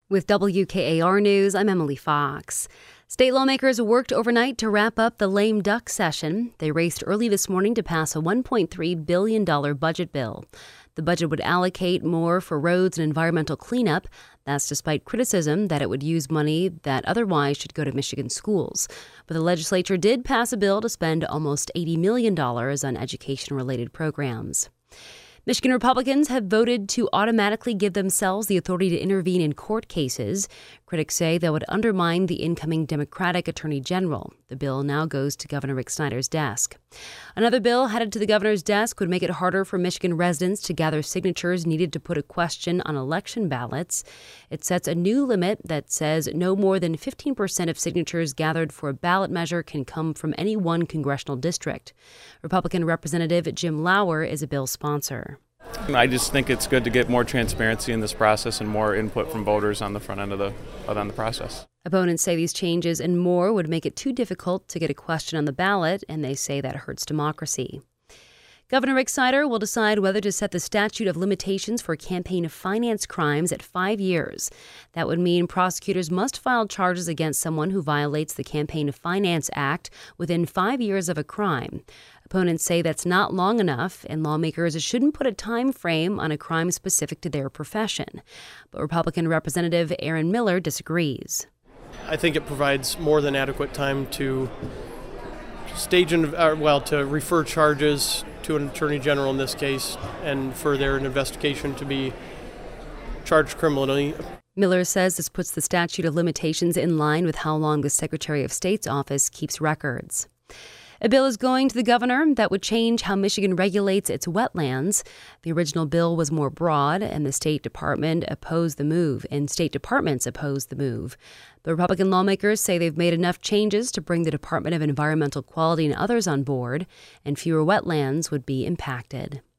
With WKAR News, I'm Emily Fox. State lawmakers worked overnight to wrap up the lame duck session. They raced early this morning to pass a $1.3 billion budget bill. The budget would allocate more for roads and environmental cleanup. That's despite criticism that it would use money that otherwise should go to Michigan schools. But the legislature did pass a bill to spend almost $80 million on education-related programs. Michigan Republicans have voted to automatically give themselves the authority to intervene in court cases. Critics say that would undermine the incoming Democratic Attorney General. The bill now goes to Governor Rick Snyder's desk. Another bill headed to the governor's desk would make it harder for Michigan residents to gather signatures needed to put a question on election ballots. It sets a new limit that says no more than 15% of signatures gathered for a ballot measure can come from any one congressional district. Republican Representative Jim Lauer is a bill sponsor. I just think it's good to get more transparency in this process and more input from voters on the front end of the process. Opponents say these changes and more would make it too difficult to get a question on the ballot, and they say that hurts democracy. Governor Rick Snyder will decide whether to set the statute of limitations for campaign finance crimes at 5 years. That would mean prosecutors must file charges against someone who violates the Campaign Finance Act within 5 years of a crime. Opponents say that's not long enough, and lawmakers shouldn't put a time frame on a crime specific to their profession. But Republican Representative Aaron Miller disagrees. I think it provides more than adequate time to to refer charges to an attorney general in this case, and for their investigation to be charged criminally. Miller says this puts the statute of limitations in line with how long the Secretary of State's office keeps records. A bill is going to the governor that would change how Michigan regulates its wetlands. The original bill was more broad, and the State Departments opposed the move. The Republican lawmakers say they've made enough changes to bring the Department of Environmental Quality and others on board, and fewer wetlands would be impacted.